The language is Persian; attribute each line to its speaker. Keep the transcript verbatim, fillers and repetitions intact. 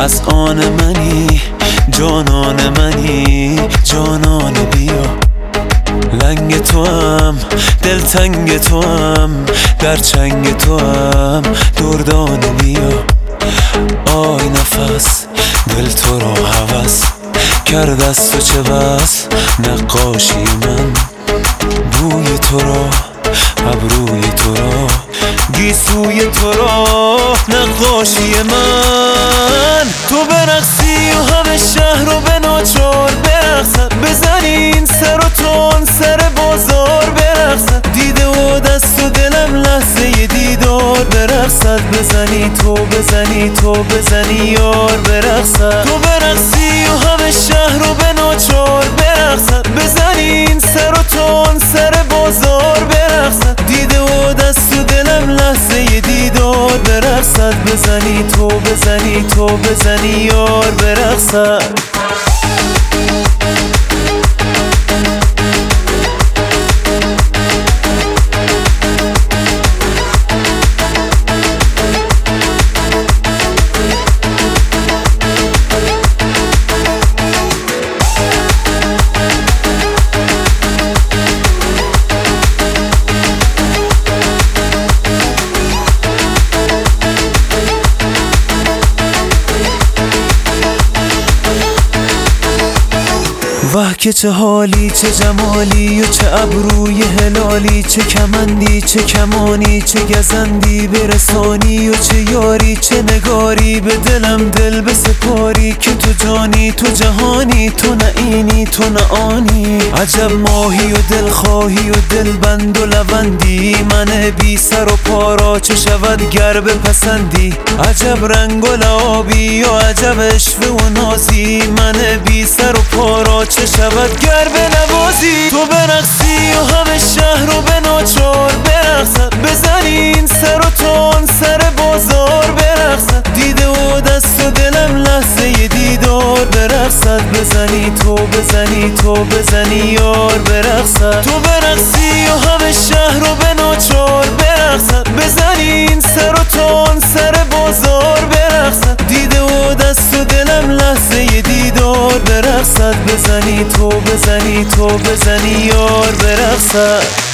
Speaker 1: از آن منی، جانان منی، جانان بیا. لنگ تو هم، دلتنگ تو هم، در چنگ تو هم، دردان بیا. آی نفس دل تو را هوس کرد از تو چه بس، نقاشی من بوی تو را، ابروی تو را، گیسوی تو را، نقاشی من. تو برقصی و همه شهر رو به ناچار برقصد، بزنین سر و تون سر بازار برقصد، دیده و دست و دلم لحظه دیدار برقصد، بزنی تو بزنی تو بزنی یار برقصد. تو برقصی و همه شهر رو به ناچار برقصد، بزنین سر و تون سر بازار برقصد، دیده و دست و دلم لحظه دیدار برقصد، بزنی تو بزنی تو بزنی یار برقصد. واه که چه حالی چه جمالی و چه ابروی هلالی، چه کمندی چه کمانی چه گزندی برسانی و چه یاری چه نگاری به دلم دل بسپاری، که تو جانی تو جهانی تو نه اینی تو نه آنی. عجب ماهی و دلخواهی و دلبند و لبندی، من بی سر و پارا چه شود گر بپسندی. عجب رنگ و لعابی و عجب اشوه و نازی، من بی سر و پارا چه شود گر به نوازی. تو برقصی و همه شهر رو به ناچار برقصد، بزنین سر و تون سر بازار برقصد، دیده و دست و دلم لحظه دیدار برقصد، بزنی تو بزنی تو بزنی یار برقصد. تو برقصی و همه شهر رو به ناچار برقصد، بزنین سر و تون سر بازار برقصد، دیده و دست و دلم لحظه دیدار برقصد، بزنی تو بزنی تو بزنی یار برقصد.